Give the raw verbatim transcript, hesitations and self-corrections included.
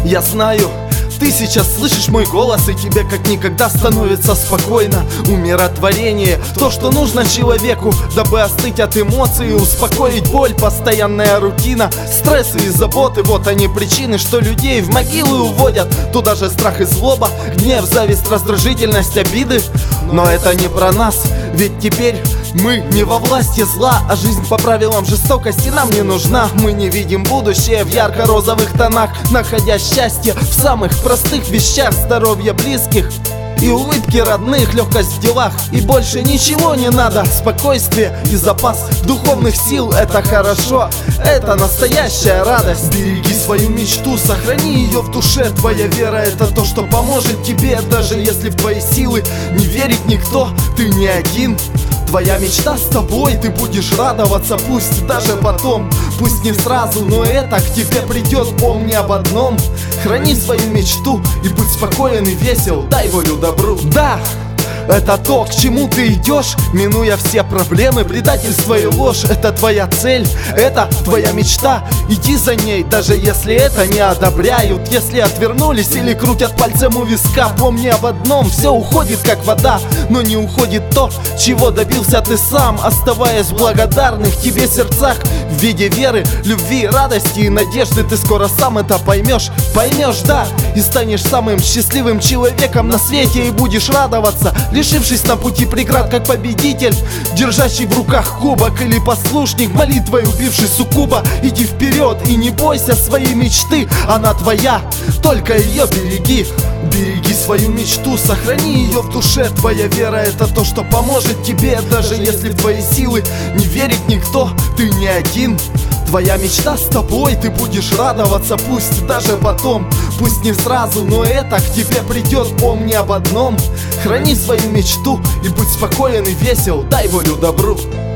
Я знаю, ты сейчас слышишь мой голос, и тебе как никогда становится спокойно. Умиротворение — то, что нужно человеку, дабы остыть от эмоций и успокоить боль. Постоянная рутина, стрессы и заботы — вот они причины, что людей в могилы уводят. Туда же страх и злоба, гнев, зависть, раздражительность, обиды. Но это не про нас, ведь теперь мы не во власти зла, а жизнь по правилам жестокости нам не нужна. Мы не видим будущее в ярко-розовых тонах, находя счастье в самых простых вещах: здоровье близких и улыбки родных, легкость в делах. И больше ничего не надо. Спокойствие и запас духовных сил — это хорошо, это настоящая радость. Береги свою мечту, сохрани ее в душе. Твоя вера — это то, что поможет тебе. Даже если в твои силы не верит никто, ты не один. Твоя мечта с тобой, ты будешь радоваться, пусть даже потом, пусть не сразу, но это к тебе придет. Помни об одном: храни свою мечту и будь спокоен и весел, дай волю добру. Да, это то, к чему ты идешь, минуя все проблемы, предательство и ложь. Это твоя цель, это твоя мечта. Иди за ней, даже если это не одобряют, если отвернулись или крутят пальцем у виска. Помни об одном: все уходит как вода, но не уходит то, чего добился ты сам. Оставаясь в благодарных тебе сердцах в виде веры, любви, радости и надежды, ты скоро сам это поймешь. Поймешь, да, и станешь самым счастливым человеком на свете. И будешь радоваться, лишившись на пути преград, как победитель, держащий в руках кубок, или послушник, молитвой убивший суккуба. Иди вперед и не бойся своей мечты, она твоя, только ее береги. Береги свою мечту, сохрани ее в душе. Твоя вера — это то, что поможет тебе. Даже если в твои силы не верит никто, ты не один. Твоя мечта с тобой, ты будешь радоваться, пусть даже потом, пусть не сразу, но это к тебе придет. Помни об одном: храни свою мечту и будь спокоен и весел, дай волю добру.